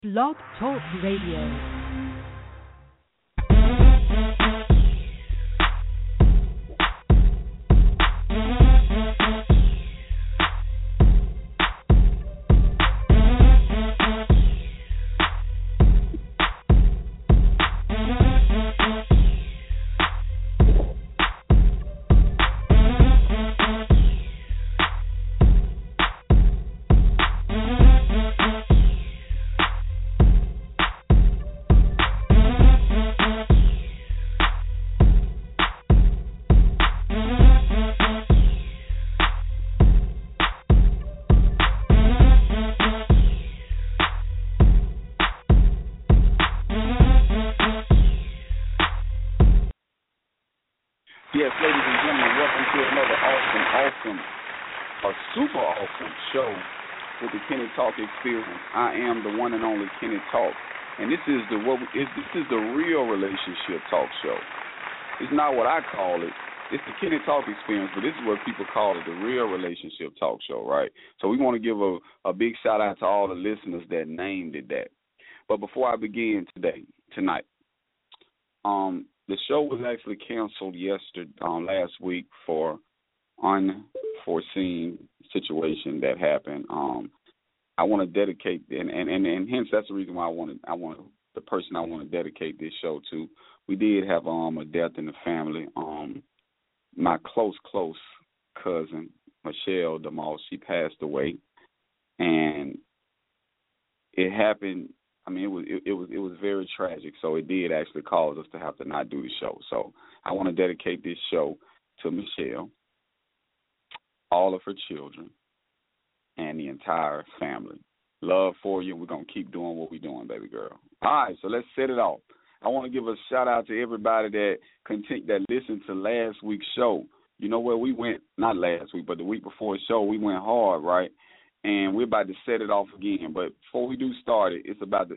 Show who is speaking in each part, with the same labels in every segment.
Speaker 1: Blog Talk Radio.
Speaker 2: Experience. I am the one and only Kenny Talk, and this is the real relationship talk show. It's not what I call it. It's the Kenny Talk Experience, but this is what people call it, the real relationship talk show, right? So we want to give a big shout out to all the listeners that named it that. But before I begin tonight, the show was actually canceled last week for unforeseen situation that happened. I want to dedicate, and hence that's the reason why I want the person I want to dedicate this show to. We did have a death in the family. My close cousin Michelle DeMoss, she passed away, and it happened. I mean, it was very tragic. So it did actually cause us to have to not do the show. So I want to dedicate this show to Michelle, all of her children, and the entire family. Love for you. We're going to keep doing what we're doing, baby girl. All right, so let's set it off. I want to give a shout-out to everybody that listened to last week's show. You know where we went, not last week, but the week before the show, we went hard, right? And we're about to set it off again. But before we do start it, it's about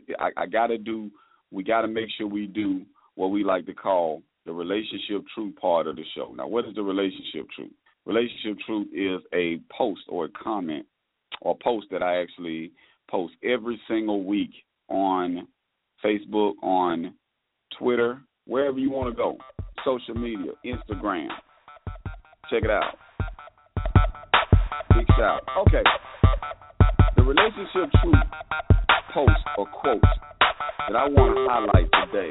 Speaker 2: we got to make sure we do what we like to call the relationship truth part of the show. Now, what is the relationship truth? Relationship truth is a post or a comment or post that I actually post every single week on Facebook, on Twitter, wherever you want to go, social media, Instagram. Check it out. Big shout. Okay. The relationship truth post or quote that I want to highlight today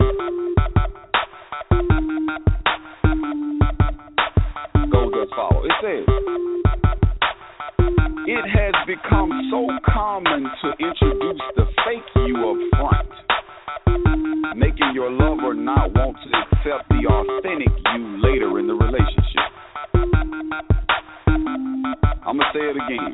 Speaker 2: goes as follows. It says, it has become so common to introduce the fake you up front, making your lover not want to accept the authentic you later in the relationship. I'm going to say it again.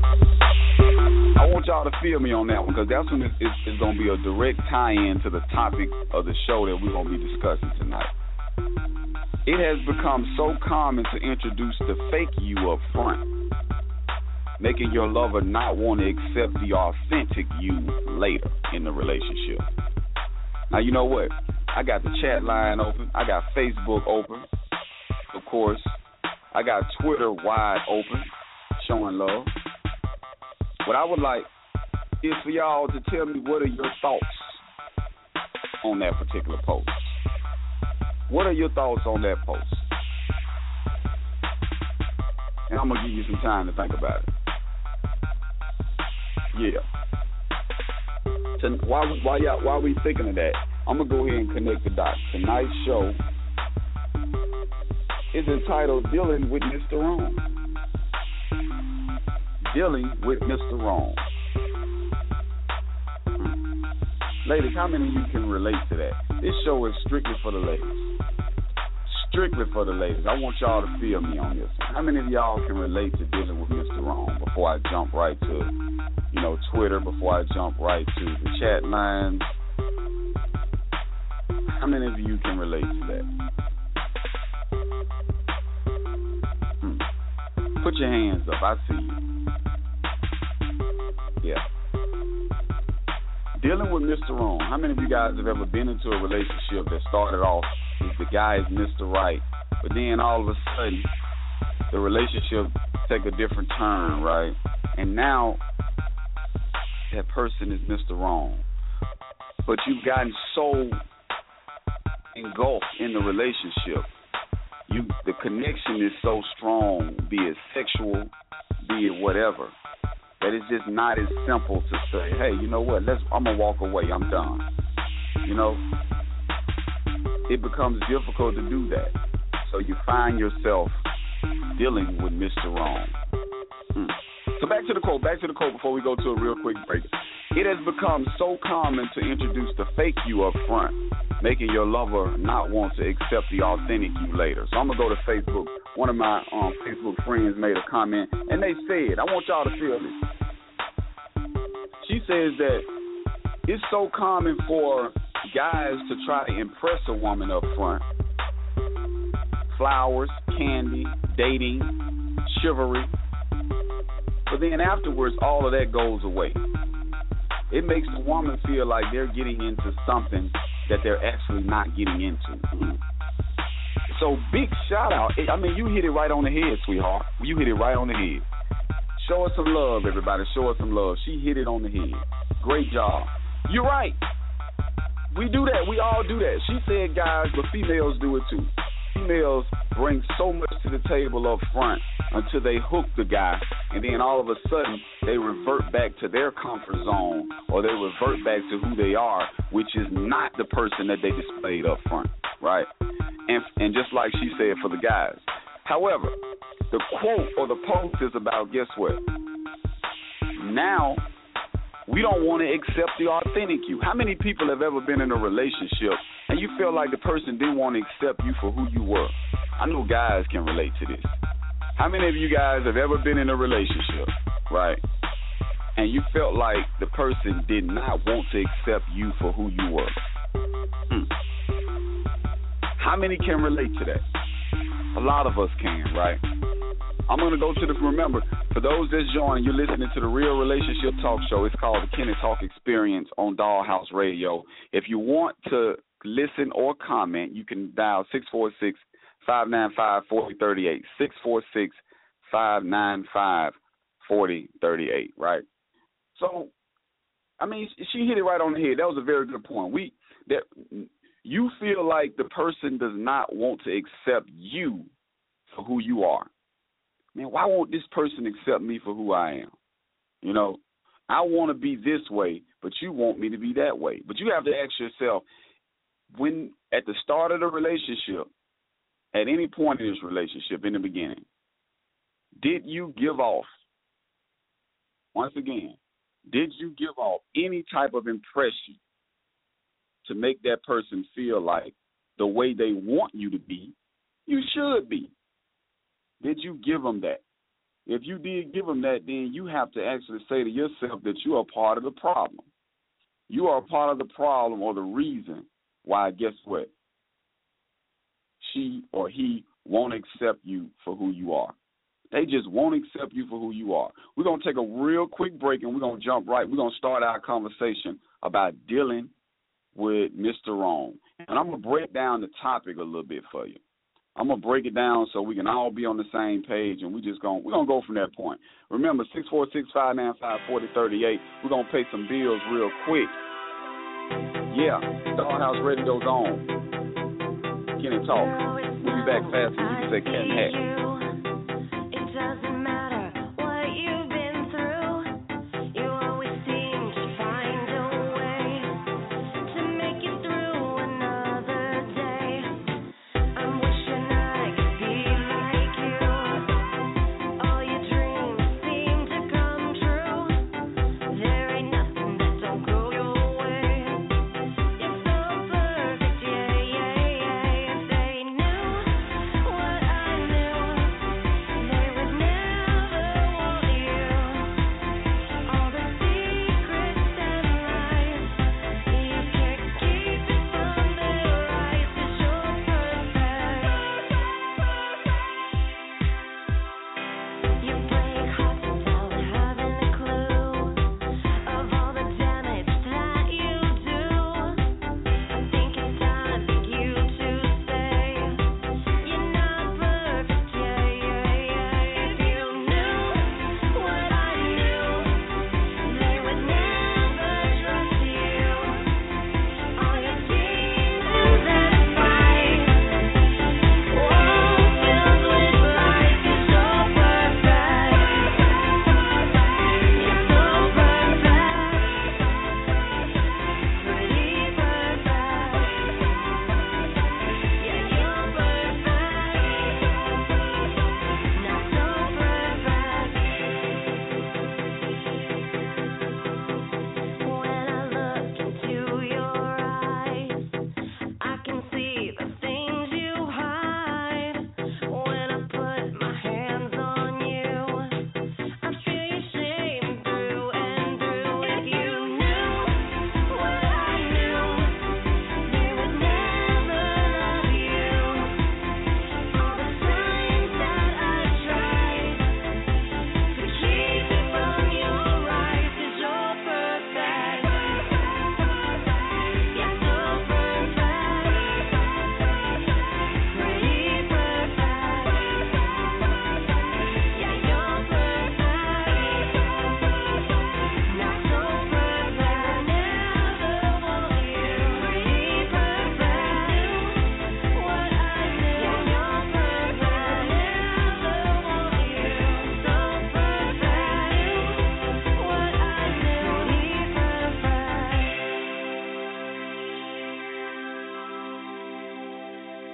Speaker 2: I want y'all to feel me on that one, because that's when it's going to be a direct tie-in to the topic of the show that we're going to be discussing tonight. It has become so common to introduce the fake you up front, making your lover not want to accept the authentic you later in the relationship. Now, you know what? I got the chat line open. I got Facebook open, of course. I got Twitter wide open, showing love. What I would like is for y'all to tell me what are your thoughts on that particular post. What are your thoughts on that post? And I'm going to give you some time to think about it. Yeah. While we thinking of that, I'm going to go ahead and connect the dots. Tonight's show is entitled Dealing with Mr. Wrong. Dealing with Mr. Wrong. Ladies, how many of you can relate to that? This show is strictly for the ladies. Strictly for the ladies. I want y'all to feel me on this. How many of y'all can relate to dealing with Mr. Wrong before I jump right to, Twitter, before I jump right to the chat lines? How many of you can relate to that? Put your hands up. I see you. Yeah. Dealing with Mr. Wrong. How many of you guys have ever been into a relationship that started off as the guy is Mr. Right, but then all of a sudden the relationship take a different turn, right? And now that person is Mr. Wrong. but you've gotten so engulfed in the relationship. The connection is so strong, be it sexual, be it whatever, that it's just not as simple to say, hey, you know what, I'm going to walk away, I'm done. You know, it becomes difficult to do that. So you find yourself dealing with Mr. Wrong. So back to the quote before we go to a real quick break. It has become so common to introduce the fake you up front, making your lover not want to accept the authentic you later. So I'm going to go to Facebook. One of my Facebook friends made a comment, and they said, I want y'all to feel this. She says that it's so common for guys to try to impress a woman up front. Flowers, candy, dating, chivalry. But then afterwards, all of that goes away. It makes the woman feel like they're getting into something that they're actually not getting into. So big shout out. I mean, you hit it right on the head, sweetheart. You hit it right on the head. Show us some love, everybody. Show us some love. She hit it on the head. Great job. You're right. We do that. We all do that. She said guys, but females do it too. Females bring so much to the table up front until they hook the guy, and then all of a sudden they revert back to their comfort zone, or they revert back to who they are, which is not the person that they displayed up front, right? And just like she said for the guys. However, the quote or the post is about, guess what? Now we don't want to accept the authentic you. How many people have ever been in a relationship and you feel like the person didn't want to accept you for who you were? I know guys can relate to this. How many of you guys have ever been in a relationship, right, and you felt like the person did not want to accept you for who you were? How many can relate to that? A lot of us can, right? I'm going to go to remember, for those that's joining, you're listening to the Real Relationship Talk Show. It's called the Kenny Talk Experience on Dollhouse Radio. If you want to listen or comment, you can dial 646-595-4038, 646-595-4038, right? So, I mean, she hit it right on the head. That was a very good point. You feel like the person does not want to accept you for who you are. Man, why won't this person accept me for who I am? You know, I want to be this way, but you want me to be that way. But you have to ask yourself, when at the start of the relationship, at any point in this relationship, in the beginning, did you give off, once again, did you give off any type of impression to make that person feel like the way they want you to be, you should be? Did you give them that? If you did give them that, then you have to actually say to yourself that you are part of the problem. You are part of the problem or the reason why, guess what? She or he won't accept you for who you are. They just won't accept you for who you are. We're going to take a real quick break, and we're going to jump right. We're going to start our conversation about dealing with Mr. Wrong. And I'm going to break down the topic a little bit for you. I'm going to break it down so we can all be on the same page, and we're going to go from that point. Remember, 646-595-4038. We're going to pay some bills real quick. Yeah, Dollhouse Radio's on. Kenny Talk. We'll be back fast, and you can say Cat Hack.
Speaker 3: Knew what I knew.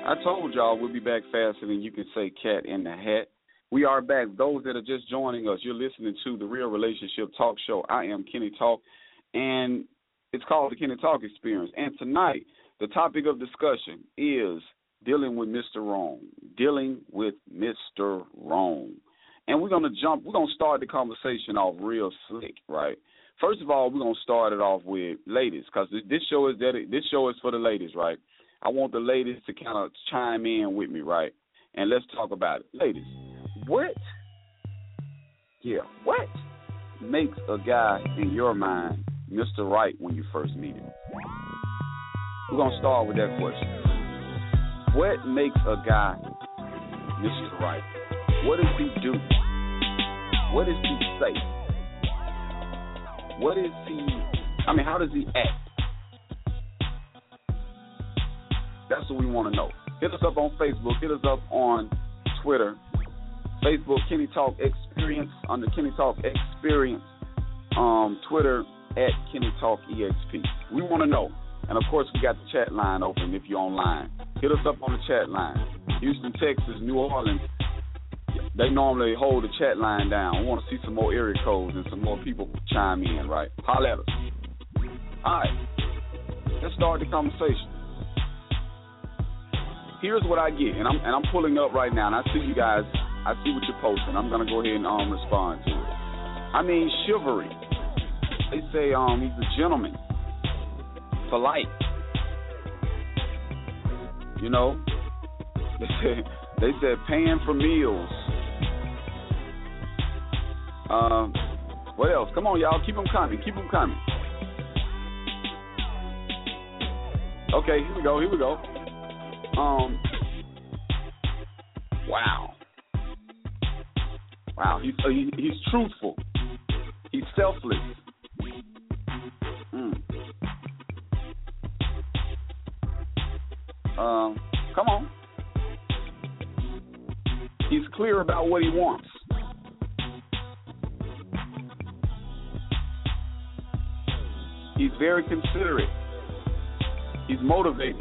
Speaker 2: I told y'all we'll be back faster than you can say cat in the hat. We are back. Those that are just joining us, you're listening to the Real Relationship Talk Show. I am Kenny Talk, and it's called the Kenny Talk Experience. And tonight, the topic of discussion is dealing with Mr. Wrong. Dealing with Mr. Wrong. And we're going to start the conversation off real slick, right? First of all, we're going to start it off with ladies, because this show is for the ladies, right? I want the ladies to kind of chime in with me, right? And let's talk about it. Ladies, what makes a guy in your mind Mr. Right when you first meet him? We're going to start with that question. What makes a guy Mr. Right? What does he do? What does he say? How does he act? That's what we want to know. Hit us up on Facebook. Hit us up on Twitter. Facebook, Kenny Talk Experience, under Kenny Talk Experience. Twitter, at Kenny Talk EXP. We want to know. And, of course, we got the chat line open if you're online. Hit us up on the chat line. Houston, Texas, New Orleans, they normally hold the chat line down. We want to see some more area codes and some more people chime in, right? Holler at us. All right. Let's start the conversation. Here's what I get, and I'm pulling up right now, and I see you guys. I see what you're posting. I'm going to go ahead and respond to it. I mean, chivalry. They say he's a gentleman. Polite. You know? They said paying for meals. What else? Come on, y'all. Keep them coming. Keep them coming. Okay, here we go. Wow. He's truthful. He's selfless. Come on. He's clear about what he wants. He's very considerate. He's motivated.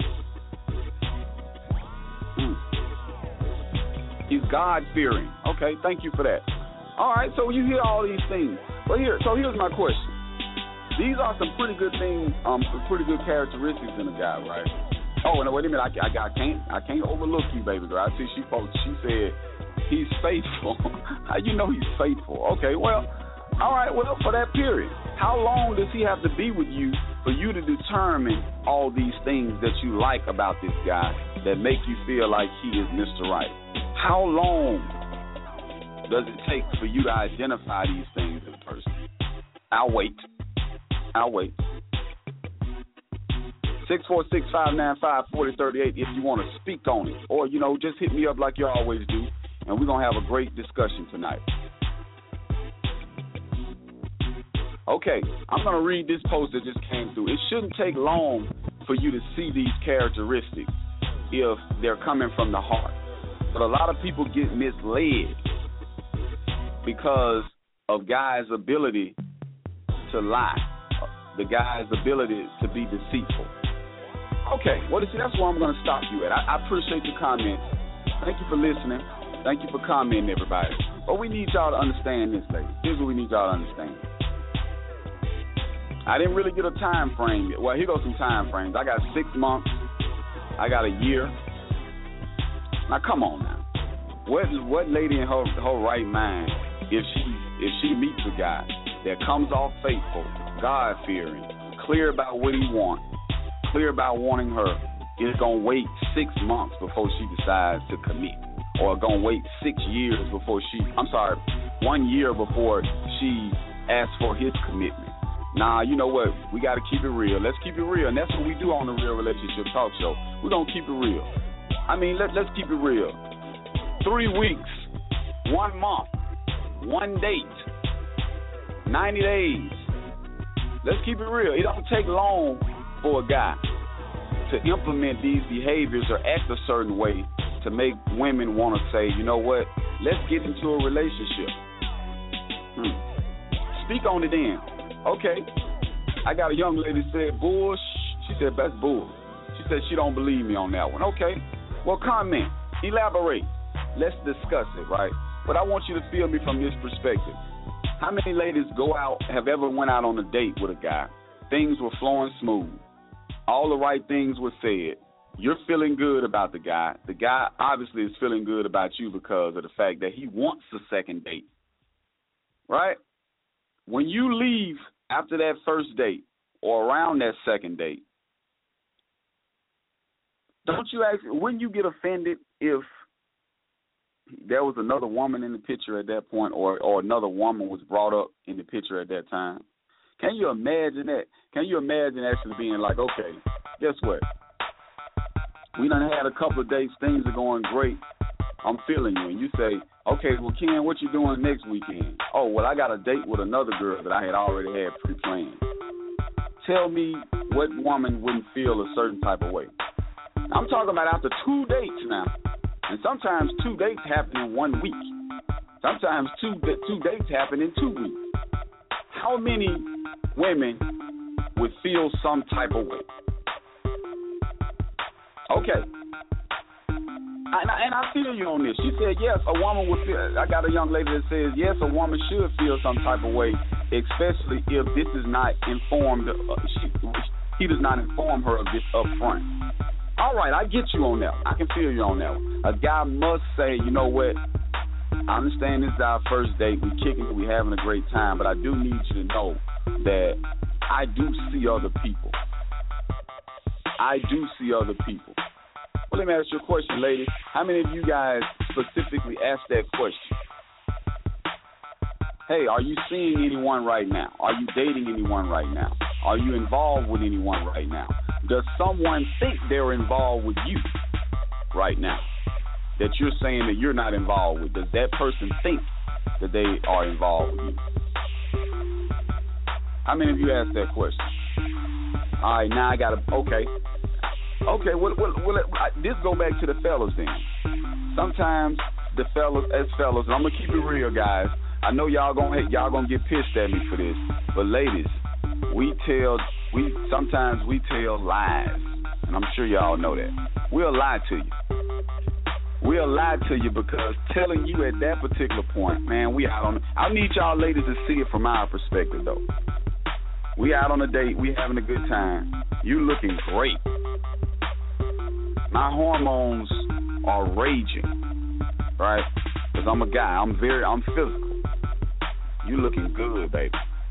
Speaker 2: He's God-fearing. Okay, thank you for that. All right, so you hear all these things. But here's my question. These are some pretty good things, some pretty good characteristics in a guy, right? Oh, and wait a minute, I can't overlook you, baby girl. I see she said he's faithful. How you know he's faithful? Okay, well, all right, well, for that period, how long does he have to be with you for you to determine all these things that you like about this guy that make you feel like he is Mr. Right? How long does it take for you to identify these things in a person? I'll wait. 646-595-4038 if you want to speak on it. Or, just hit me up like you always do, and we're going to have a great discussion tonight. Okay, I'm going to read this post that just came through. It shouldn't take long for you to see these characteristics if they're coming from the heart. But a lot of people get misled because of guys' ability to lie, the guy's ability to be deceitful. Okay, well, that's where I'm going to stop you at. I appreciate your comments. Thank you for listening. Thank you for commenting, everybody. But we need y'all to understand this, ladies. Here's what we need y'all to understand. I didn't really get a time frame yet. Well, here goes some time frames. I got 6 months. I got a year. Now, come on now. What lady in her right mind, if she meets a guy that comes off faithful, God-fearing, clear about what he wants, clear about wanting her, is going to wait 6 months before she decides to commit, or going to wait 6 years before 1 year before she asks for his commitment? Nah, you know what? We got to keep it real. Let's keep it real, and that's what we do on the Real Relationship Talk Show. We're going to keep it real. I mean, let's keep it real. 3 weeks, 1 month, 1 date, 90 days. Let's keep it real. It don't take long for a guy to implement these behaviors or act a certain way to make women want to say, you know what, let's get into a relationship. Speak on it then. Okay. I got a young lady said, bull. She said, that's bull. She said she don't believe me on that one. Okay, well, comment, elaborate. Let's discuss it, right? But I want you to feel me from this perspective. How many ladies have ever went out on a date with a guy? Things were flowing smooth. All the right things were said. You're feeling good about the guy. The guy obviously is feeling good about you because of the fact that he wants a second date, right? When you leave after that first date or around that second date, wouldn't you get offended if there was another woman in the picture at that point or another woman was brought up in the picture at that time? Can you imagine that? Can you imagine actually being like, okay, guess what? We done had a couple of dates. Things are going great. I'm feeling you. And you say, okay, well, Ken, what you doing next weekend? Oh, well, I got a date with another girl that I had already had pre-planned. Tell me what woman wouldn't feel a certain type of way. I'm talking about after 2 dates now. And sometimes 2 dates happen in 1 week. Sometimes two dates happen in 2 weeks. How many women would feel some type of way? Okay. And I feel you on this. She said, yes, a woman would feel. I got a young lady that says, yes, a woman should feel some type of way, especially if this is not informed. He does not inform her of this up front. All right, I get you on that. I can feel you on that one. A guy must say, you know what? I understand this is our first date. We kicking it. We having a great time. But I do need you to know that I do see other people. I do see other people. Well, let me ask you a question, ladies. How many of you guys specifically asked that question? Hey, are you seeing anyone right now? Are you dating anyone right now? Are you involved with anyone right now? Does someone think they're involved with you right now that you're saying that you're not involved with? Does that person think that they are involved with you? How many of you asked that question? All right, now I got to, okay, well, this go back to the fellas then. Sometimes the fellas, as fellas, and I'm going to keep it real, guys. I know y'all gonna get pissed at me for this, but ladies, sometimes we tell lies, and I'm sure y'all know that. We'll lie to you. We'll lie to you because telling you at that particular point, man, we out on. I need y'all ladies to see it from our perspective, though. We out on a date, we having a good time. You looking great. My hormones are raging, right? Because I'm a guy. I'm physical. You looking good, baby.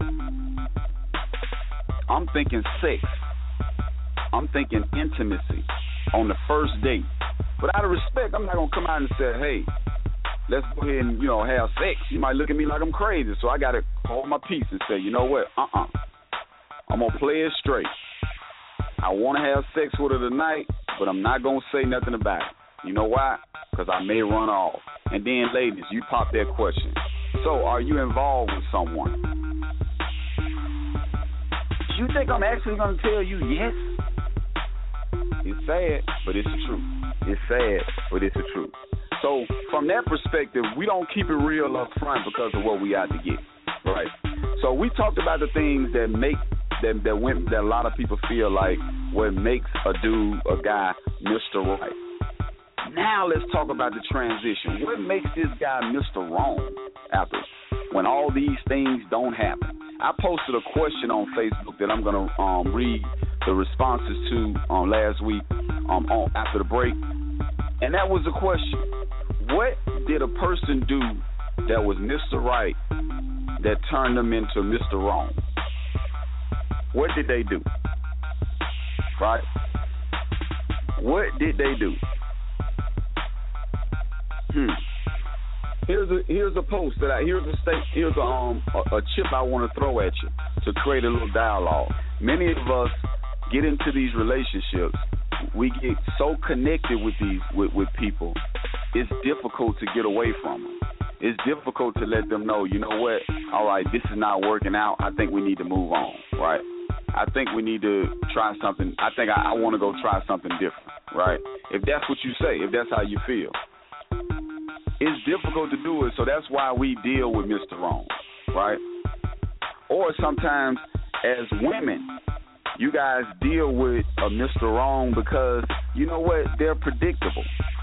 Speaker 2: I'm thinking sex. I'm thinking intimacy on the first date. But out of respect, I'm not going to come out and say, hey, let's go ahead and, have sex. You might look at me like I'm crazy. So I got to hold my peace and say, you know what? I'm going to play it straight. I want to have sex with her tonight, but I'm not going to say nothing about it. You know why? Because I may run off. And then, ladies, you pop that question. So, are you involved with someone? You think I'm actually going to tell you yes? It's sad, but it's the truth. It's sad, but it's the truth. So, from that perspective, we don't keep it real up front because of what we got to get, right? So, we talked about the things that make that a lot of people feel like what makes a guy Mr. Right. Now let's talk about the transition. What makes this guy Mr. Wrong after when all these things don't happen? I posted a question on Facebook that I'm going to read the responses to last week after the break. And that was the question. What did a person do that was Mr. Right that turned them into Mr. Wrong? What did they do? Right? What did they do? Here's a post here's a chip I want to throw at you to create a little dialogue. Many of us get into these relationships. We get so connected with people. It's difficult to get away from them. It's difficult to let them know, you know what? All right, this is not working out. I think we need to move on, right? I think we need to try something. I think I want to go try something different, right? If that's what you say, if that's how you feel. It's difficult to do it, so that's why we deal with Mr. Wrong, right? Or sometimes as women, You guys deal with a Mr. Wrong because, you know what, they're predictable.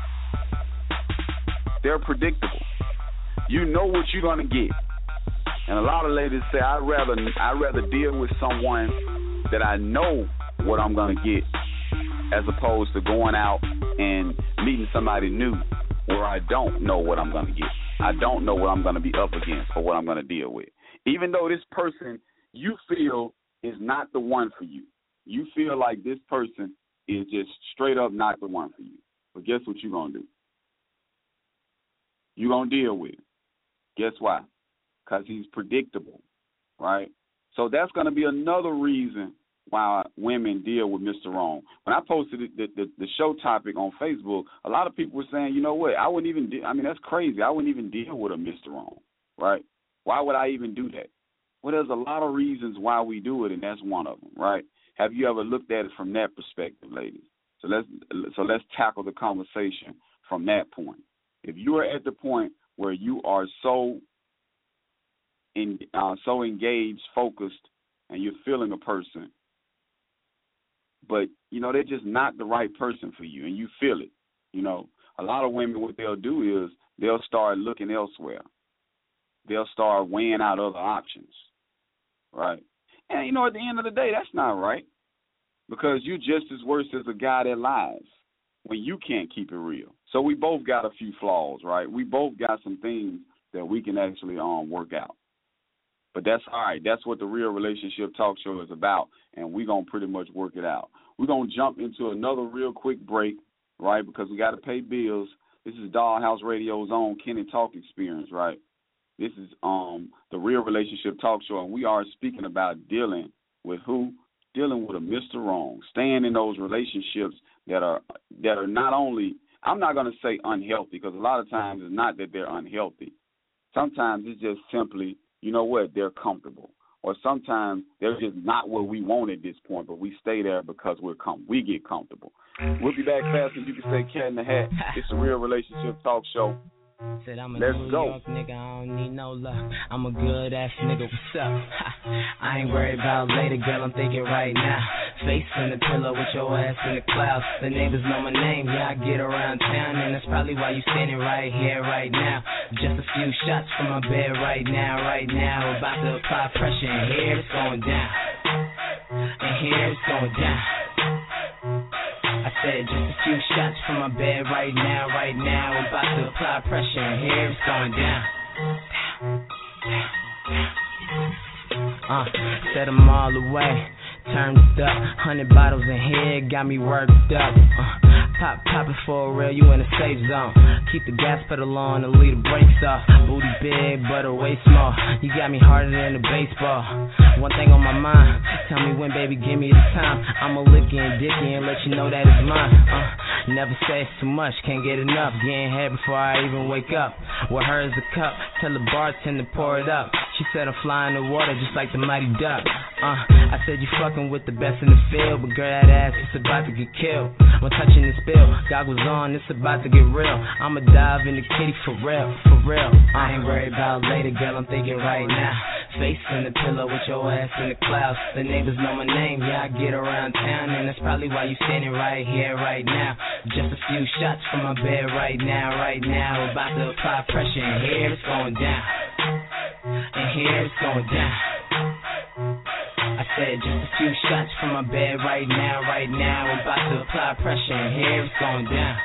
Speaker 2: They're predictable. You know what you're going to get. And a lot of ladies say, I'd rather deal with someone that I know what I'm going to get as opposed to going out and meeting somebody new where I don't know what I'm going to get. I don't know what I'm going to be up against or what I'm going to deal with. Even though this person you feel is not the one for you. You feel like this person is just straight up not the one for you. But guess what you're going to do? You're going to deal with him. Guess why? Because he's predictable, right? So that's going to be another reason why women deal with Mr. Wrong. When I posted the show topic on Facebook, a lot of people were saying, you know what, I wouldn't even that's crazy. I wouldn't even deal with a Mr. Wrong, right? Why would I even do that? Well, there's a lot of reasons why we do it, and that's one of them, right? Have you ever looked at it from that perspective, ladies? So let's tackle the conversation from that point. If you are at the point where you are so engaged, focused, and you're feeling a person, but, you know, they're just not the right person for you, and you feel it. You know, a lot of women, what they'll do is they'll start looking elsewhere. They'll start weighing out other options, right? And, you know, at the end of the day, that's not right because you're just as worse as a guy that lies when you can't keep it real. So we both got a few flaws, right? We both got some things that we can actually work out. But that's all right. That's what the Real Relationship Talk Show is about, and we're going to pretty much work it out. We're going to jump into another real quick break, right, because we got to pay bills. This is Dollhouse Radio's own Kenny Talk Experience, right? This is the Real Relationship Talk Show, and we are speaking about dealing with who? Dealing with a Mr. Wrong, staying in those relationships that are not only, I'm not going to say unhealthy, because a lot of times it's not that they're unhealthy. Sometimes it's just simply, you know what, they're comfortable. Or sometimes they're just not what we want at this point, but we stay there because we get comfortable. We'll be back fast, and you can say Cat in the Hat. It's a Real Relationship Talk Show.
Speaker 3: Said I'm a
Speaker 2: Let's
Speaker 3: New
Speaker 2: go.
Speaker 3: York nigga, I don't need no love. I'm a good ass nigga, what's up? I ain't worried about later, girl, I'm thinking right now. Face in the pillow with your ass in the clouds. The neighbors know my name, yeah, I get around town, and that's probably why you standing right here, right now. Just a few shots from my bed right now. About to apply pressure, and here it's going down. And here it's going down. I said just a few shots from my bed right now. About to apply pressure, and here it's going down. Set them all away, turned up, 100 bottles in here, got me worked up. Pop it for real, you in a safe zone. Keep the gas pedal on and leave the brakes off. Booty big, but her waist small. You got me harder than a baseball. One thing on my mind, tell me when, baby, give me the time. I'ma lick you and dick you and let you know that it's mine. Never say it's too much, can't get enough. Getting head before I even wake up. With her is a cup, tell the bartender pour it up. She said I'm flying the water just like the mighty duck. I said you fucking with the best in the field, but girl, that ass is about to get killed. When touching this bill, goggles on, it's about to get real. I'ma dive in the kitty for real. I ain't worried about later, girl, I'm thinking right now. Face in the pillow with your ass in the clouds. The neighbors know my name, yeah, I get around town, and that's probably why you standing right here, right now. Just a few shots from my bed right now. About to apply pressure, and here it's going down. And here it's going down. I said just a few shots from my bed right now. About to apply pressure, and here it's going down.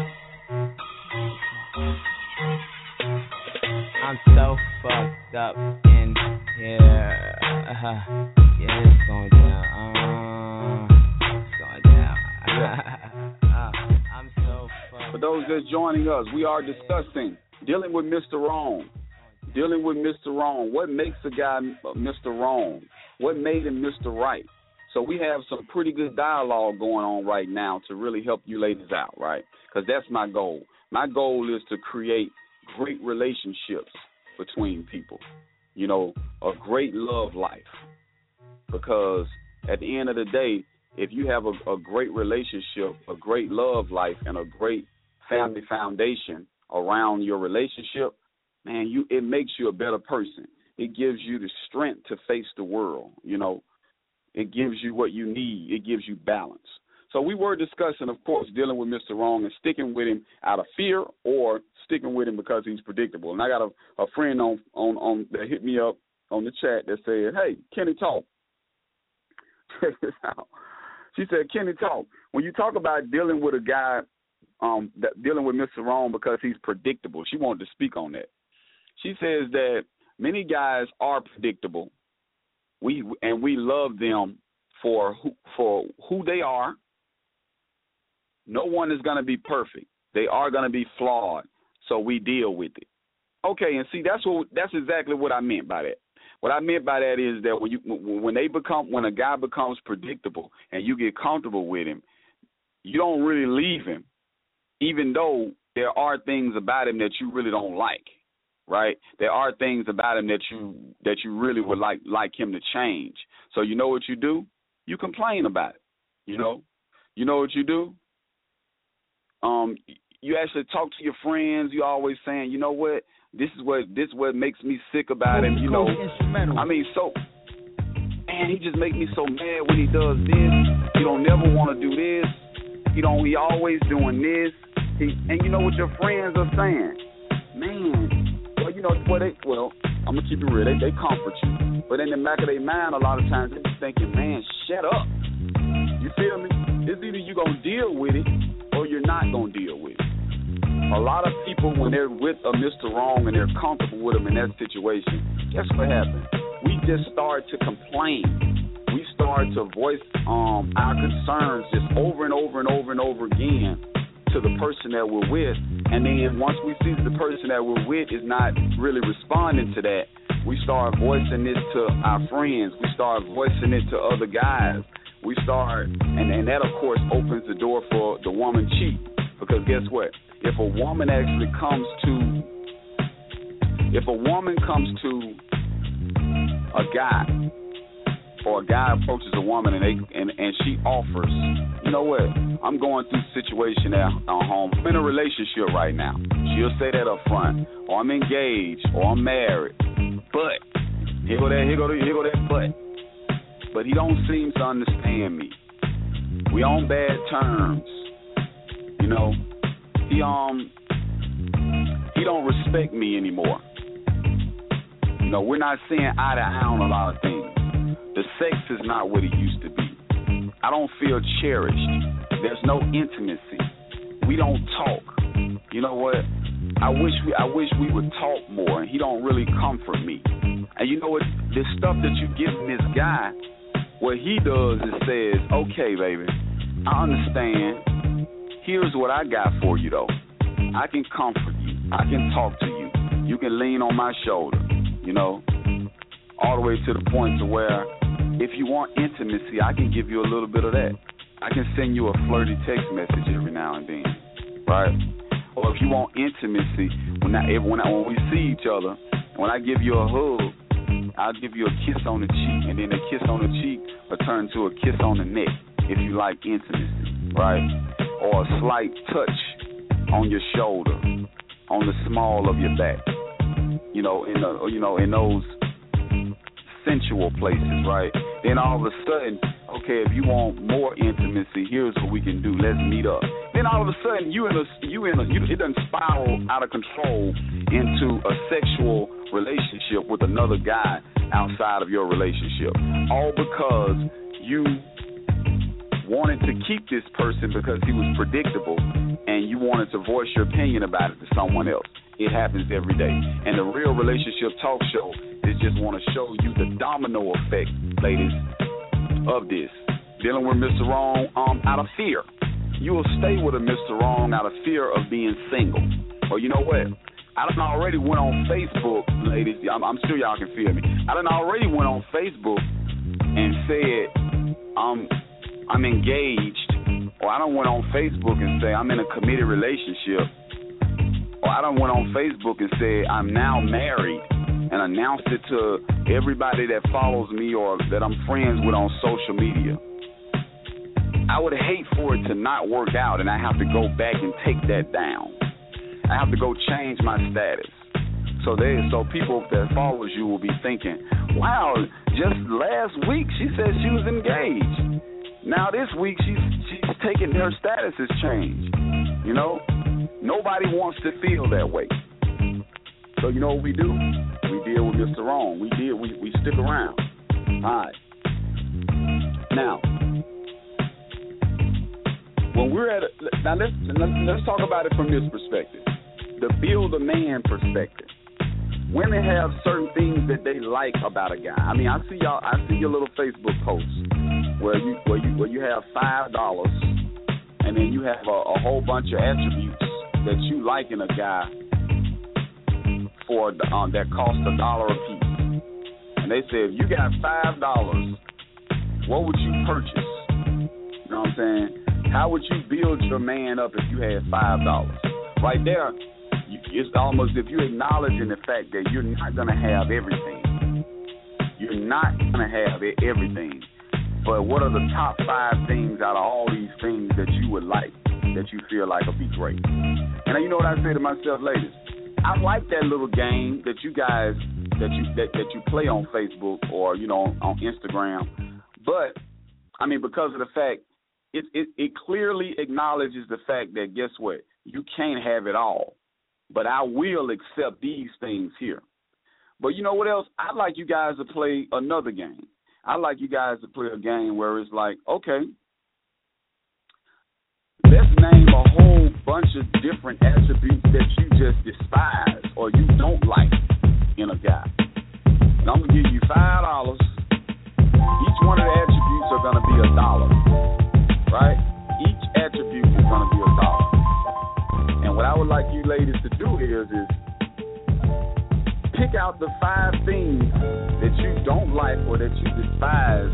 Speaker 3: I'm so fucked up in here. Yeah, it's going down. It's going down. I'm so fucked.
Speaker 2: For those that's joining us, we are discussing dealing with Mr. Wrong. Dealing with Mr. Wrong. What makes a guy Mr. Wrong? What made him Mr. Right? So we have some pretty good dialogue going on right now to really help you ladies out, right? Because that's my goal. My goal is to create great relationships between people, you know, a great love life. Because at the end of the day, if you have a great relationship, a great love life, and a great family foundation around your relationship, man, it makes you a better person. It gives you the strength to face the world, you know. It gives you what you need. It gives you balance. So we were discussing, of course, dealing with Mr. Wrong and sticking with him out of fear or sticking with him because he's predictable. And I got a friend on that hit me up on the chat that said, hey, Kenny Talk. Check this out. She said, Kenny Talk, when you talk about dealing with a guy, dealing with Mr. Wrong because he's predictable, she wanted to speak on that. She says that many guys are predictable. We love them for who they are. No one is going to be perfect. They are going to be flawed, so we deal with it. Okay, and see, that's exactly what I meant by that. What I meant by that is that when a guy becomes predictable and you get comfortable with him, you don't really leave him, even though there are things about him that you really don't like, right? There are things about him that you really would like him to change. So you know what you do? You complain about it. You know what you do? You actually talk to your friends. You always saying, you know what? This is what makes me sick about him. You know, I mean, so man, he just make me so mad when he does this. He don't never want to do this. He always doing this. And you know what your friends are saying, man. Well, I'm gonna keep it real. They comfort you, but in the back of their mind, a lot of times they be thinking, man, shut up. You feel me? It's either you gonna deal with it or you're not gonna deal with it. A lot of people, when they're with a Mr. Wrong and they're comfortable with him in that situation, guess what happens? We just start to complain. We start to voice our concerns just over and over and over and over again to the person that we're with. And then once we see the person that we're with is not really responding to that, we start voicing this to our friends. We start voicing it to other guys. We start, and that, of course, opens the door for the woman cheat. Because guess what? If a woman comes to a guy, or a guy approaches a woman and she offers, you know what, I'm going through a situation at home. I'm in a relationship right now. She'll say that up front. Or I'm engaged, or I'm married. But, here go that but. But he don't seem to understand me. We on bad terms. You know, he don't respect me anymore. You know, we're not seeing eye to eye on a lot of things. The sex is not what it used to be. I don't feel cherished. There's no intimacy. We don't talk. You know what? I wish we would talk more, and he don't really comfort me. And you know what? This stuff that you give this guy, what he does is says, okay, baby, I understand. Here's what I got for you, though. I can comfort you. I can talk to you. You can lean on my shoulder, you know, all the way to the point to where if you want intimacy, I can give you a little bit of that. I can send you a flirty text message every now and then, right? Or if you want intimacy, when we see each other, when I give you a hug, I'll give you a kiss on the cheek, and then a kiss on the cheek will turn to a kiss on the neck if you like intimacy, right? Or a slight touch on your shoulder, on the small of your back, in those sensual places, right? Then all of a sudden, okay, if you want more intimacy, here's what we can do. Let's meet up. Then all of a sudden, it doesn't spiral out of control into a sexual relationship with another guy outside of your relationship, all because you wanted to keep this person because he was predictable, and you wanted to voice your opinion about it to someone else. It happens every day. And the Real Relationship Talk Show is just want to show you the domino effect, ladies, of this. Dealing with Mr. Wrong out of fear. You will stay with a Mr. Wrong out of fear of being single. Or you know what? I done already went on Facebook, ladies. I'm sure y'all can feel me. I done already went on Facebook and said I'm engaged. Or I done went on Facebook and say I'm in a committed relationship. Or I done went on Facebook and said I'm now married and announced it to everybody that follows me or that I'm friends with on social media. I would hate for it to not work out and I have to go back and take that down. I have to go change my status. So people that follows you will be thinking, wow, just last week she said she was engaged. Now this week she's taking, her status has changed. You know, nobody wants to feel that way. So you know what we do? We deal with Mr. Wrong. We stick around. All right. Now, when we're at let's talk about it from this perspective, the build a man perspective. Women have certain things that they like about a guy. I mean, I see your little Facebook posts where you have $5, and then you have a whole bunch of attributes that you like in a guy for that cost $1 a piece. And they say, if you got $5, what would you purchase? You know what I'm saying? How would you build your man up if you had $5? Right there, it's almost if you're acknowledging the fact that you're not going to have everything. You're not going to have everything. But what are the top 5 things out of all these things that you would like, that you feel like would be great? And you know what I say to myself, ladies? I like that little game that you guys that you play on Facebook or on Instagram. But I mean, because of the fact it clearly acknowledges the fact that, guess what, you can't have it all. But I will accept these things here. But you know what else? I'd like you guys to play another game. I'd like you guys to play a game where it's like, okay, let's name a whole bunch of different attributes that you just despise or you don't like in a guy. And I'm going to give you $5. Each one of the attributes are going to be $1, right? Each attribute is going to be $1. And what I would like you ladies to do is pick out the 5 things that you don't like or that you despise,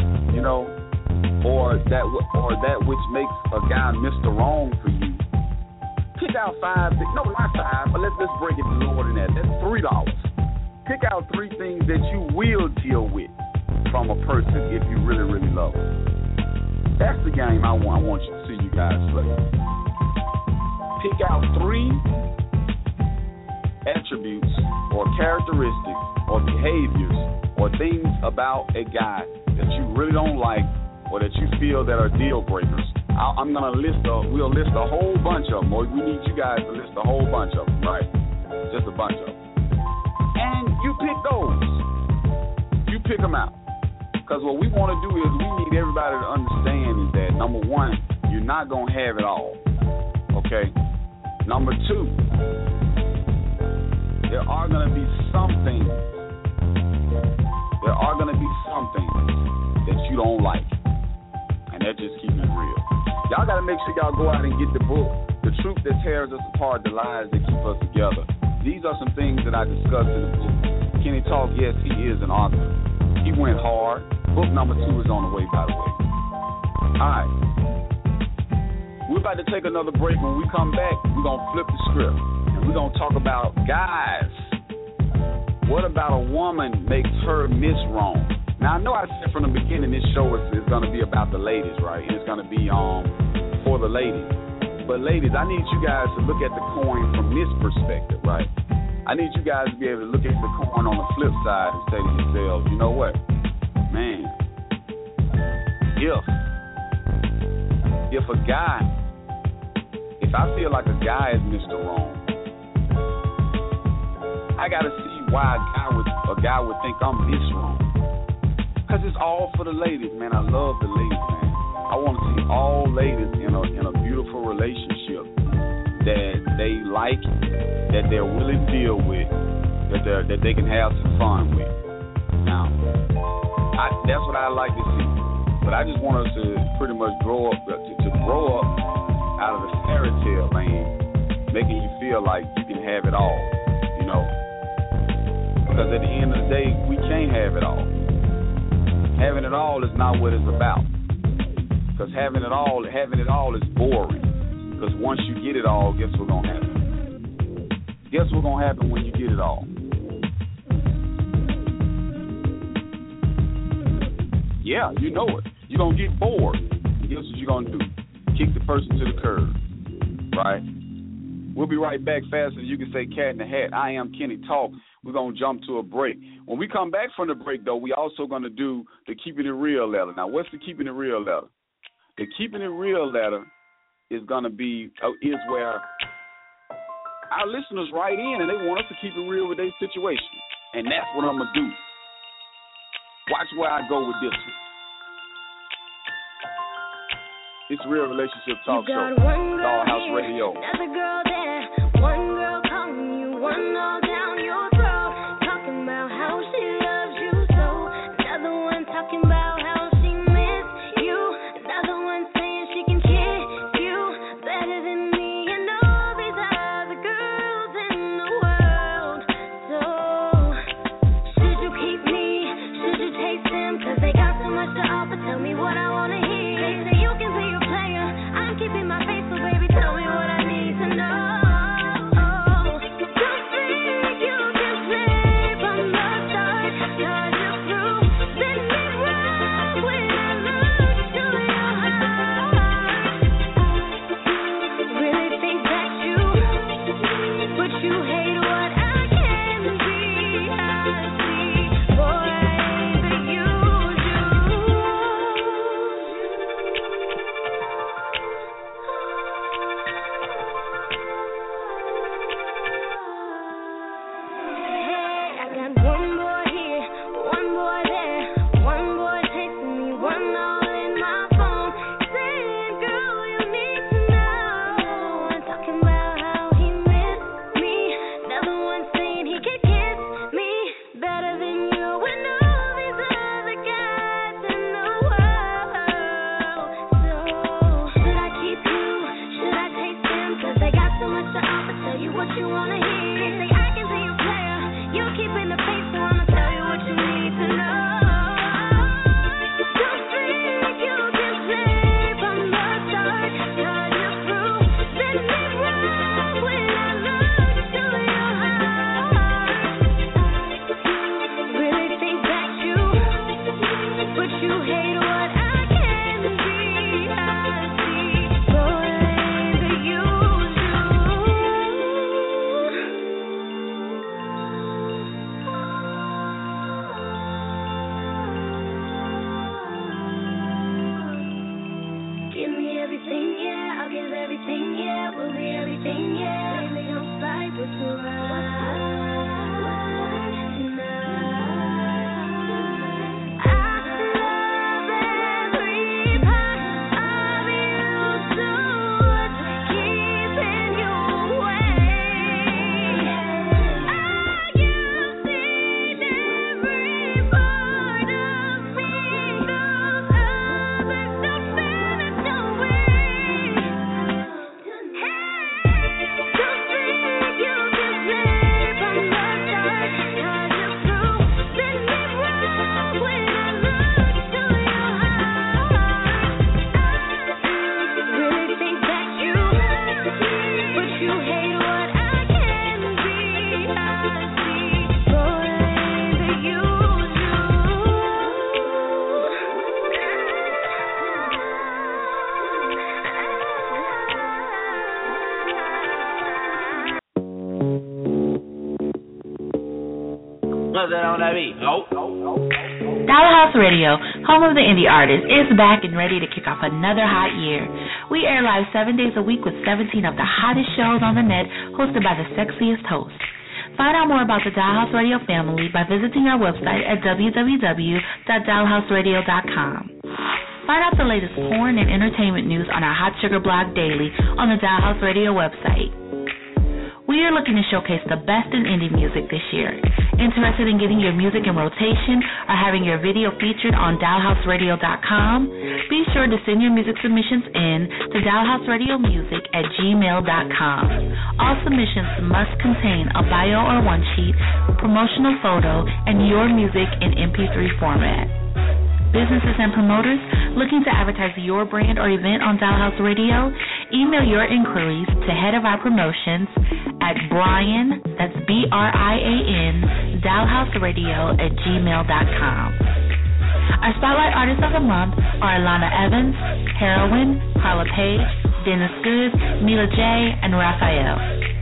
Speaker 2: or that which makes a guy Mr. Wrong for you. Pick out 5 things. No, not 5, but let's break it lower than that. That's $3. Pick out 3 things that you will deal with from a person if you really, really love them. That's the game I want you to see you guys play. Pick out 3 attributes or characteristics or behaviors or things about a guy that you really don't like or that you feel that are deal breakers. I'm gonna we'll list a whole bunch of them, or we need you guys to list a whole bunch of them, right? Just a bunch of them. And you pick those. You pick them out. Because what we want to do is we need everybody to understand is that, number 1, you're not gonna have it all. Okay? Number 2, there are going to be some things that you don't like. And that just keeps it real. Y'all got to make sure y'all go out and get the book, The Truth That Tears Us Apart, The Lies That Keep Us Together. These are some things that I discussed in the book. Kenny Talk, yes, he is an author. He went hard. Book number 2 is on the way, by the way. All right. We're about to take another break. When we come back, we're going to flip the script. And we're going to talk about guys. What about a woman makes her miss wrong? Now, I know I said from the beginning this show is going to be about the ladies, right? And it's going to be for the ladies. But ladies, I need you guys to look at the coin from this perspective, right? I need you guys to be able to look at the coin on the flip side and say to yourselves, you know what? Man, if I feel like a guy is Mr. Wrong, I got to see why a guy would think I'm this wrong. Because it's all for the ladies, man. I love the ladies, man. I want to see all ladies in a beautiful relationship that they like, that they're willing to deal with, that they can have some fun with. Now, that's what I like to see. But I just want us to pretty much grow up out of the fairy tale lane, making you feel like you can have it all, Because at the end of the day, we can't have it all. Having it all is not what it's about. Because having it all is boring. Because once you get it all, guess what's going to happen? Guess what's going to happen when you get it all? Yeah, you know it. You're going to get bored. And guess what you're going to do? Kick the person to the curb, right? We'll be right back faster than you can say cat in the hat. I am Kenny Talk. We're going to jump to a break. When we come back from the break, though, we also going to do the Keeping It Real letter. Now, what's the Keeping It Real letter? The Keeping It Real letter is going to be, is where our listeners write in and they want us to keep it real with their situation. And that's what I'm going to do. Watch where I go with this one. It's Real Relationship Talk Show, Dollhouse Radio.
Speaker 4: Another girl there, one girl calling you, one all down your throat, talking about how she loves you so. Another one talking about how she missed you. Another one saying she can kiss you better than me and all these other girls in the world. So, should you keep me? Should you taste them? 'Cause they got so much to offer. Tell me what I want to hear. They say you can be a player. I'm keeping my faith, so baby, tell me what I need to know.
Speaker 5: Dollhouse Radio, home of the indie artist, is back and ready to kick off another hot year. We air live 7 days a week with 17 of the hottest shows on the net, hosted by the sexiest hosts. Find out more about the Dollhouse Radio family by visiting our website at www.dollhouseradio.com. Find out the latest porn and entertainment news on our Hot Sugar blog daily on the Dollhouse Radio website. We are looking to showcase the best in indie music this year. Interested in getting your music in rotation or having your video featured on dollhouseradio.com? Be sure to send your music submissions in to dollhouseradiomusic@gmail.com. All submissions must contain a bio or one sheet, promotional photo, and your music in MP3 format. Businesses and promoters looking to advertise your brand or event on Dollhouse Radio? Email your inquiries to Head of Our Promotions at Brian, that's BRIAN, dollhouseradio@gmail.com. Our Spotlight Artists of the Month are Alana Evans, Heroin, Carla Page, Dennis Good, Mila J, and Raphael.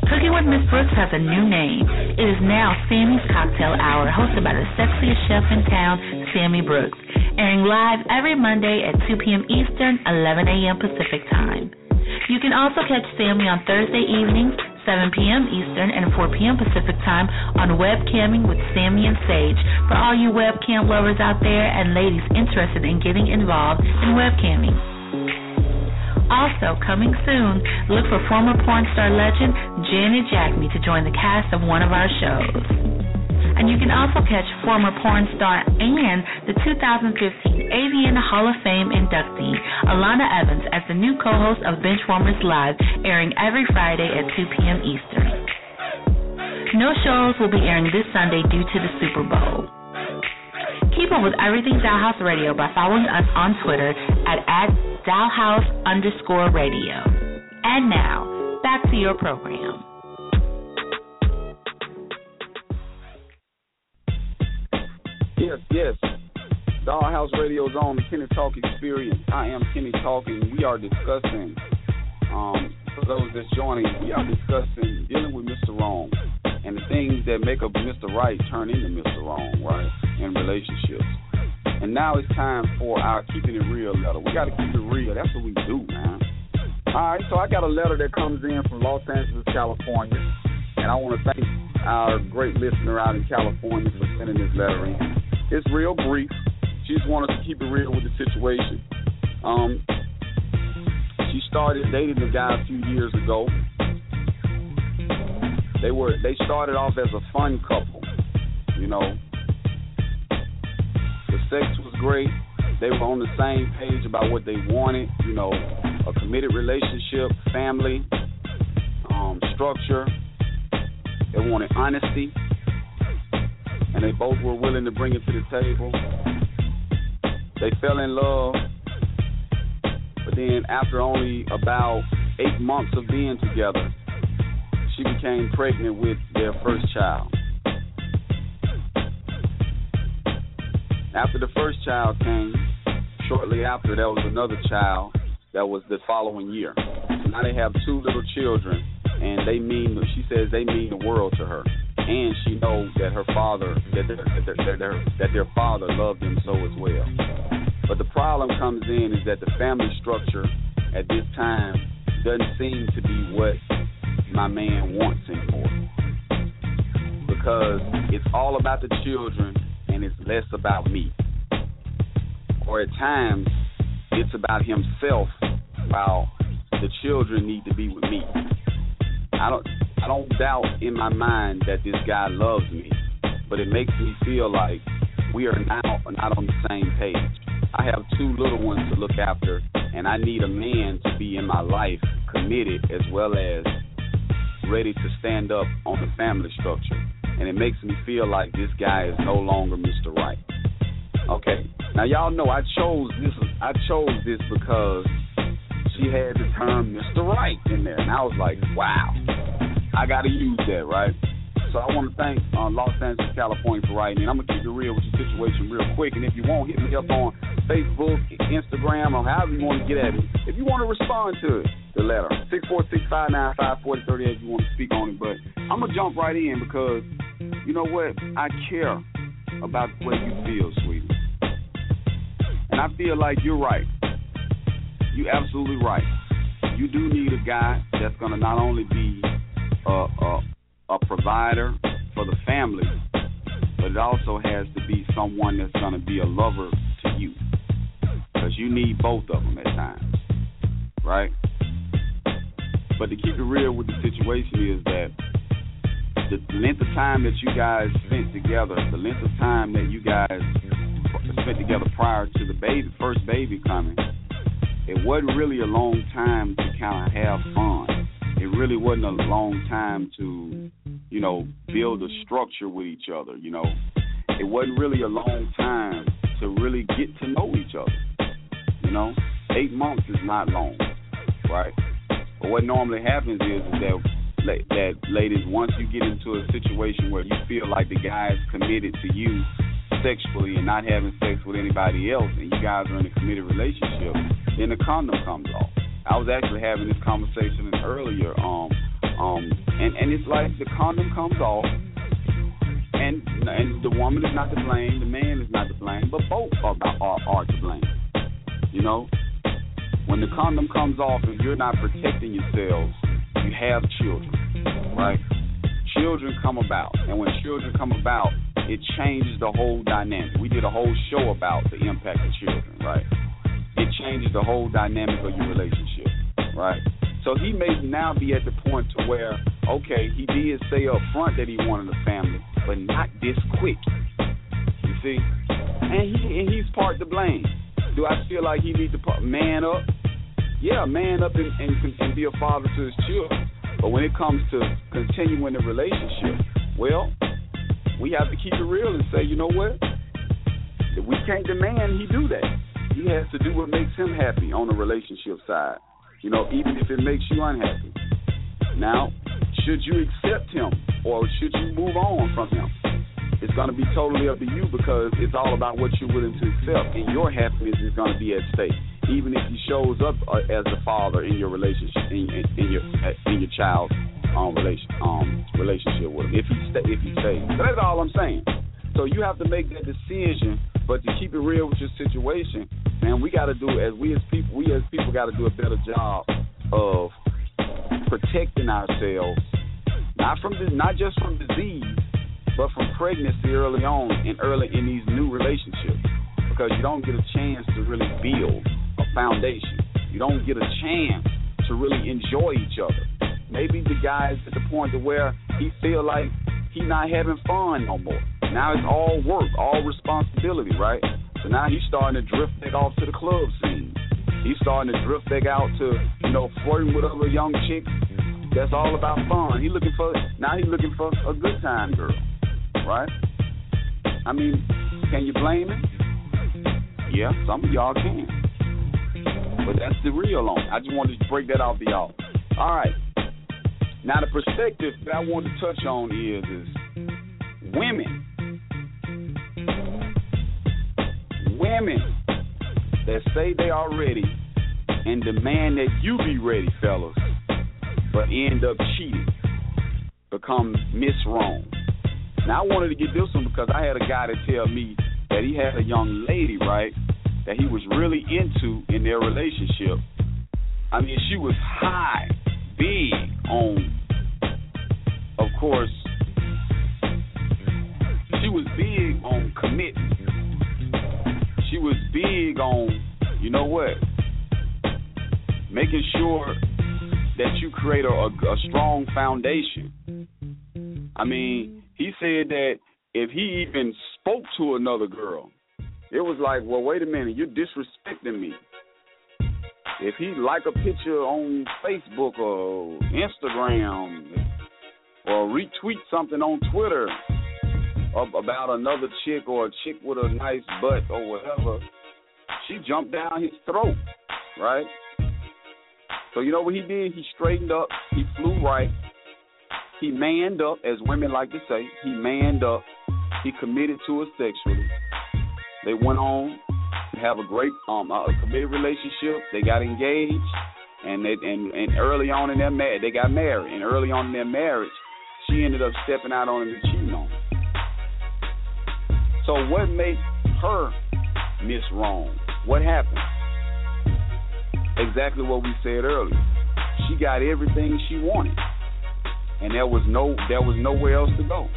Speaker 5: Cooking with Miss Brooks has a new name. It is now Sammy's Cocktail Hour, hosted by the sexiest chef in town, Sammy Brooks, airing live every Monday at 2 p.m. Eastern, 11 a.m. Pacific Time. You can also catch Sammy on Thursday evenings, 7 p.m. Eastern and 4 p.m. Pacific Time on Webcamming with Sammy and Sage for all you webcam lovers out there and ladies interested in getting involved in webcamming. Also, coming soon, look for former porn star legend Janet Jackme to join the cast of one of our shows. And you can also catch former porn star and the 2015 AVN Hall of Fame inductee Alana Evans as the new co-host of Benchwarmers Live, airing every Friday at 2 p.m. Eastern. No shows will be airing this Sunday due to the Super Bowl. Keep up with everything Dollhouse Radio by following us on Twitter at Dollhouse_radio. And now, back to your program.
Speaker 2: Yes. Dollhouse Radio's on the Kenny Talk Experience. I am Kenny Talk, and we are discussing, for those that's joining, we are discussing dealing with Mr. Wrong and the things that make a Mr. Right turn into Mr. Wrong, right, in relationships. And now it's time for our Keeping It Real letter. We got to keep it real. That's what we do, man. All right, so I got a letter that comes in from Los Angeles, California, and I want to thank our great listener out in California for sending this letter in. It's real brief. She just wanted to keep it real with the situation. She started dating the guy a few years ago. They started off as a fun couple, you know. The sex was great. They were on the same page about what they wanted, you know, a committed relationship, family, structure. They wanted honesty, and they both were willing to bring it to the table. They fell in love, but then after only about 8 months of being together, she became pregnant with their first child. After the first child came, shortly after, there was another child that was the following year. So now they have 2 little children, and she says they mean the world to her. And she knows that her father, that their father loved them so as well. But the problem comes in is that the family structure at this time doesn't seem to be what my man wants anymore. Because it's all about the children and it's less about me. Or at times, it's about himself while the children need to be with me. I don't doubt in my mind that this guy loves me, but it makes me feel like we are now not on the same page. I have 2 little ones to look after, and I need a man to be in my life committed as well as ready to stand up on the family structure. And it makes me feel like this guy is no longer Mr. Right. Okay, now y'all know I chose this because she had the term Mr. Right in there, and I was like, wow, I got to use that, right? So I want to thank Los Angeles, California for writing in. I'm going to keep it real with your situation real quick, and if you want, hit me up on Facebook, Instagram, or however you want to get at me. If you want to respond to it, the letter, 646-595-4038 if you want to speak on it. But I'm going to jump right in because, you know what, I care about the way you feel, sweetie. And I feel like you're right. You're absolutely right. You do need a guy that's going to not only be a provider for the family, but it also has to be someone that's going to be a lover to you. Because you need both of them at times, right? But to keep it real with the situation is that the length of time that you guys spent together, the length of time that you guys spent together prior to the first baby coming, it wasn't really a long time to kind of have fun. It really wasn't a long time to, you know, build a structure with each other, you know. It wasn't really a long time to really get to know each other, you know. 8 months is not long, right? But what normally happens is that ladies, once you get into a situation where you feel like the guy is committed to you sexually and not having sex with anybody else, and you guys are in a committed relationship, then the condom comes off. I was actually having this conversation earlier And it's like the condom comes off, and the woman is not to blame, the man is not to blame, but both are to blame. You know, when the condom comes off and you're not protecting yourselves, you have children, right? Children come about, and when children come about, it changes the whole dynamic. We did a whole show about the impact of children, right? It changes the whole dynamic of your relationship, right? So he may now be at the point to where, okay, he did say up front that he wanted a family, but not this quick. You see? And he's part to blame. Do I feel like he needs to man up? Yeah, man up and be a father to his children. But when it comes to continuing the relationship, well, we have to keep it real and say, you know what? We can't demand he do that. He has to do what makes him happy on the relationship side. You know, even if it makes you unhappy. Now, should you accept him or should you move on from him? It's going to be totally up to you because it's all about what you're willing to accept, and your happiness is going to be at stake. Even if he shows up as a father in your relationship, in your child's relationship with him, if he stays. So that's all I'm saying. So you have to make that decision, but to keep it real with your situation, man, we got to do as people got to do a better job of protecting ourselves, not just from disease, but from pregnancy early on and early in these new relationships, because you don't get a chance to really build a foundation. You don't get a chance to really enjoy each other. Maybe the guy's at the point to where he feel like he not having fun no more. Now it's all work, all responsibility, right? So now he's starting to drift back off to the club scene. He's starting to drift back out to, flirting with other young chicks. That's all about fun. He's looking for a good time girl, right? I mean, can you blame him? Yeah, some of y'all can. But that's the real on. I just wanted to break that out to y'all. All right. Now the perspective that I want to touch on is women that say they are ready and demand that you be ready, fellas, but end up cheating, become Miss Wrong. Now I wanted to get this one because I had a guy that tell me that he had a young lady, right, that he was really into in their relationship. I mean, she was high, big on, of course, she was big on commitment. She was big on, you know what, making sure that you create a strong foundation. I mean, he said that if he even spoke to another girl, it was like, well, wait a minute, you're disrespecting me. If he like a picture on Facebook or Instagram or retweet something on Twitter about another chick or a chick with a nice butt or whatever, she jumped down his throat, right? So you know what he did? He straightened up. He flew right. He manned up, as women like to say. He manned up. He committed to her sexually. They went on to have a great committed relationship. They got engaged, and early on in their marriage, they got married. And early on in their marriage, she ended up stepping out on him and cheating on him. So what made her miss wrong? What happened? Exactly what we said earlier. She got everything she wanted, and there was nowhere else to go.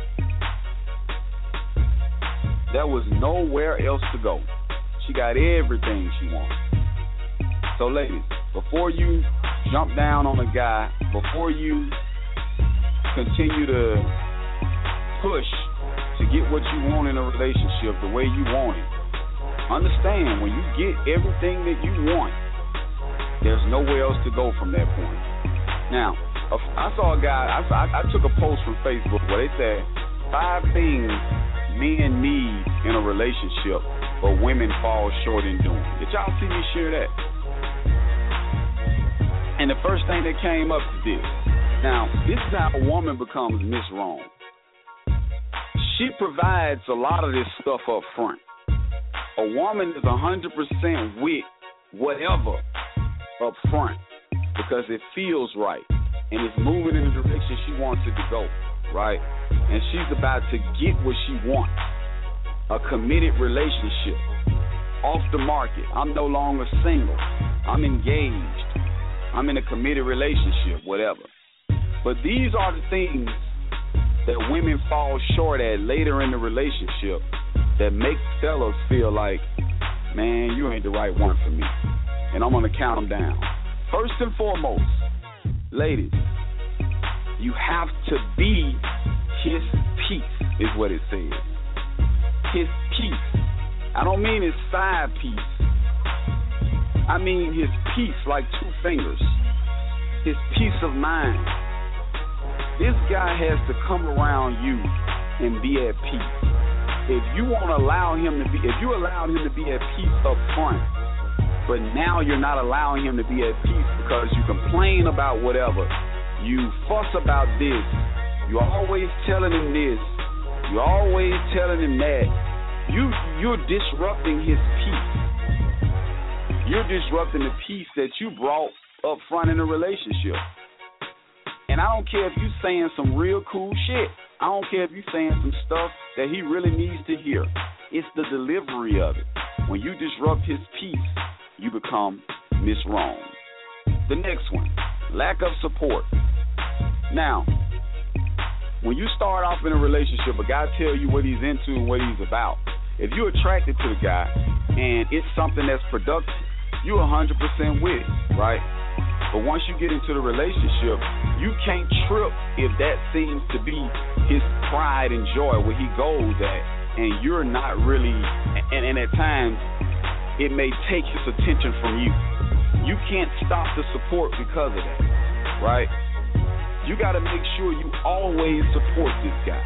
Speaker 2: There was nowhere else to go. She got everything she wanted. So, ladies, before you jump down on a guy, before you continue to push to get what you want in a relationship the way you want it, understand when you get everything that you want, there's nowhere else to go from that point. Now, I saw a guy, I took a post from Facebook where they said 5 things men need in a relationship but women fall short in doing. Did y'all see me share that? And the first thing that came up is this. Now, this is how a woman becomes Miss Wrong. She provides a lot of this stuff up front. A woman is 100% with whatever up front because it feels right. and it's moving in the direction she wants it to go, right? And she's about to get what she wants, a committed relationship, off the market. I'm no longer single. I'm engaged. I'm in a committed relationship, whatever. But these are the things that women fall short at later in the relationship that make fellas feel like, man, you ain't the right one for me. And I'm going to count them down. First and foremost, ladies, you have to be his peace, is what it says. His peace. I don't mean his side piece. I mean his peace, like two fingers. His peace of mind. This guy has to come around you and be at peace. If you won't allow him to be, if you allowed him to be at peace up front, but now you're not allowing him to be at peace because you complain about whatever, you fuss about this, you're always telling him this, you're always telling him that, you're disrupting his peace. You're disrupting the peace that you brought up front in a relationship. And I don't care if you're saying some real cool shit. I don't care if you're saying some stuff that he really needs to hear. It's the delivery of it. When you disrupt his peace, you become Miss Wrong. The next one, lack of support. Now, when you start off in a relationship, a guy tell you what he's into and what he's about. If you're attracted to the guy and it's something that's productive, you're 100% with it, right? But once you get into the relationship, you can't trip if that seems to be his pride and joy, where he goes at, and you're not really, and at times, it may take his attention from you. You can't stop the support because of that, right? You got to make sure you always support this guy,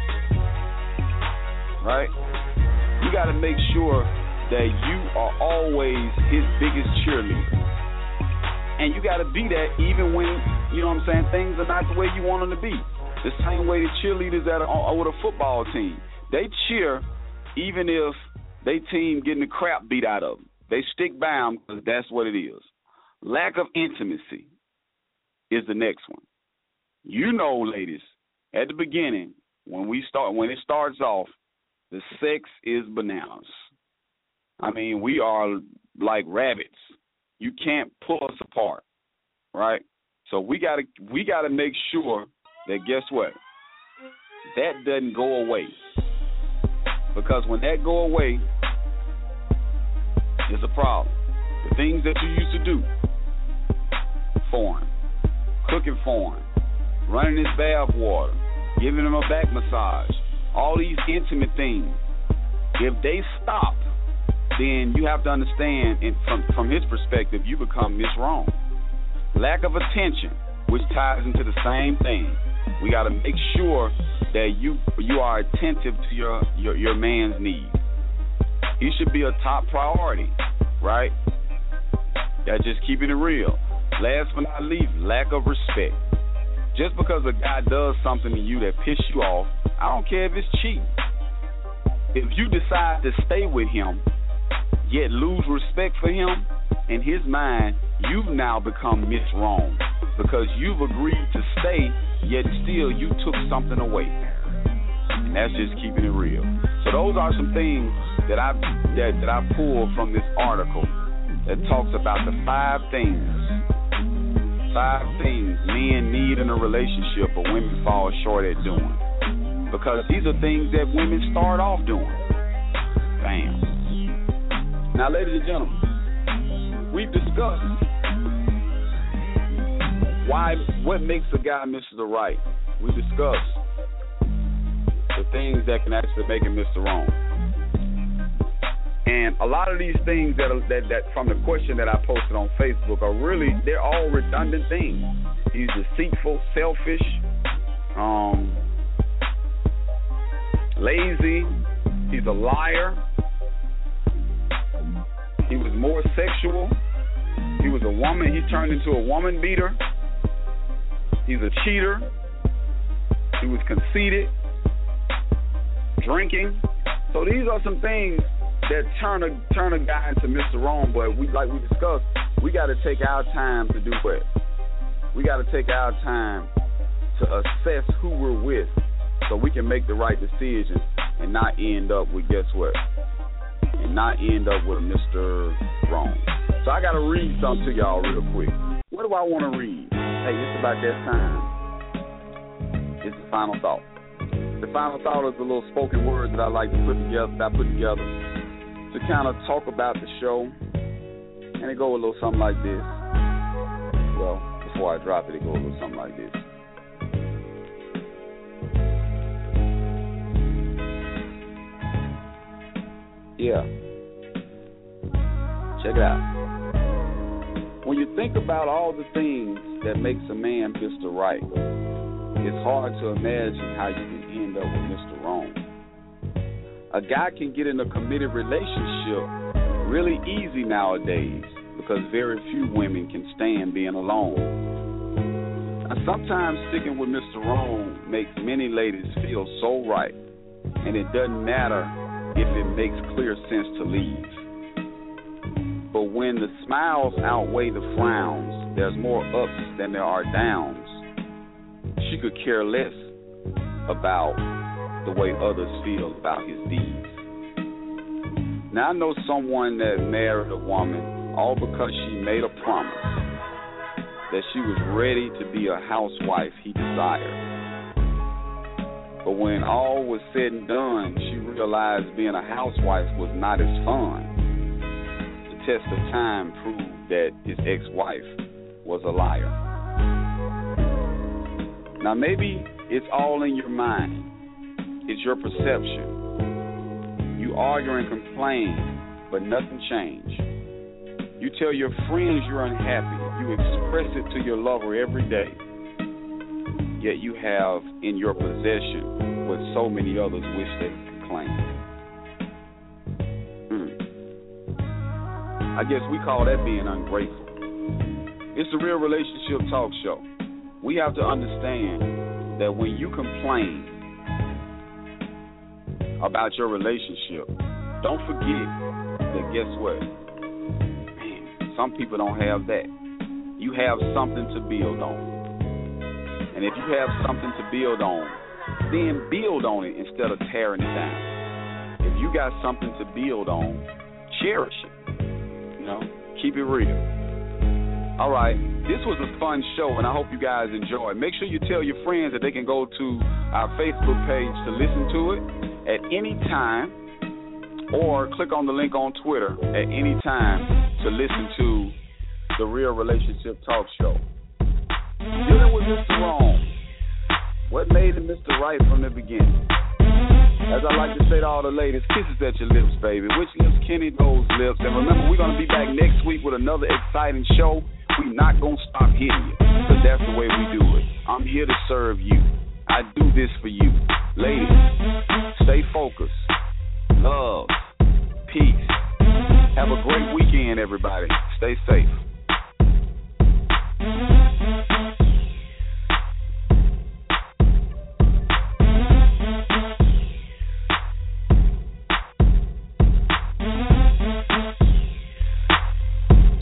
Speaker 2: right? You got to make sure that you are always his biggest cheerleader. And you got to be that even when, you know what I'm saying, things are not the way you want them to be. The same way the cheerleaders that are with a football team. They cheer even if they team getting the crap beat out of them. They stick by them because that's what it is. Lack of intimacy is the next one. You know, ladies, at the beginning, when it starts off, the sex is bananas. I mean, we are like rabbits. You can't pull us apart, right? So we gotta make sure that, guess what, that doesn't go away. Because when that go away, it's a problem. The things that you used to do, foreign, cooking foreign, running his bath water, giving him a back massage, all these intimate things, if they stop, then you have to understand, and from his perspective, you become Miss Wrong. Lack of attention, which ties into the same thing. We got to make sure that you are attentive to your man's needs. He should be a top priority, right? That's just keeping it real. Last but not least, lack of respect. Just because a guy does something to you that pisses you off, I don't care if it's cheap. If you decide to stay with him, yet lose respect for him, in his mind, you've now become Miss Wrong because you've agreed to stay, yet still you took something away. And that's just keeping it real. So those are some things that I pulled from this article that talks about the 5 things men need in a relationship but women fall short at doing. Because these are things that women start off doing. Bam. Now, ladies and gentlemen, we've discussed what makes a guy Mr. Right. We discussed the things that can actually make him Mr. Wrong. And a lot of these things that from the question that I posted on Facebook they're all redundant things. He's deceitful, selfish, lazy, he's a liar, he was more sexual, he was a woman, he turned into a woman beater, he's a cheater, he was conceited, drinking. So these are some things that turn a guy into Mr. Wrong, but like we discussed, we got to take our time to do what? We got to take our time to assess who we're with so we can make the right decision and not end up with, guess what? And not end up with Mr. Wrong. So I got to read something to y'all real quick. What do I want to read? Hey, it's about that time. It's the final thought. The final thought is a little spoken word that I like to put together to kind of talk about the show. And it go a little something like this. Well, before I drop it, it goes a little something like this. Yeah. Check it out. When you think about all the things that makes a man Mr. Right, it's hard to imagine how you can end up with Mr. Wrong. A guy can get in a committed relationship really easy nowadays because very few women can stand being alone. Now, sometimes sticking with Mr. Wrong makes many ladies feel so right, and it doesn't matter if it makes clear sense to leave. But when the smiles outweigh the frowns, there's more ups than there are downs. She could care less about the way others feel about his deeds. Now I know someone that married a woman all because she made a promise that she was ready to be a housewife he desired. But when all was said and done, she realized being a housewife was not as fun. The test of time proved that his ex-wife was a liar. Now maybe it's all in your mind. It's your perception. You argue and complain, but nothing changed. You tell your friends you're unhappy. You express it to your lover every day. Yet you have in your possession what so many others wish they could claim. I guess we call that being ungrateful. It's the Real Relationship Talk Show. We have to understand that when you complain about your relationship, don't forget that guess what? Man, some people don't have that. You have something to build on. And if you have something to build on, then build on it instead of tearing it down. If you got something to build on, cherish it. You know, keep it real. All right, this was a fun show, and I hope you guys enjoy it. Make sure you tell your friends that they can go to our Facebook page to listen to it at any time, or click on the link on Twitter at any time to listen to the Real Relationship Talk Show. Dealing with Mr. Wrong. What made him Mr. Right from the beginning? As I like to say to all the ladies, kisses at your lips, baby. Which lips, Kenny? Those lips. And remember, we're going to be back next week with another exciting show. We're not going to stop hitting you, because that's the way we do it. I'm here to serve you. I do this for you. Ladies, stay focused. Love. Peace. Have a great weekend, everybody. Stay safe.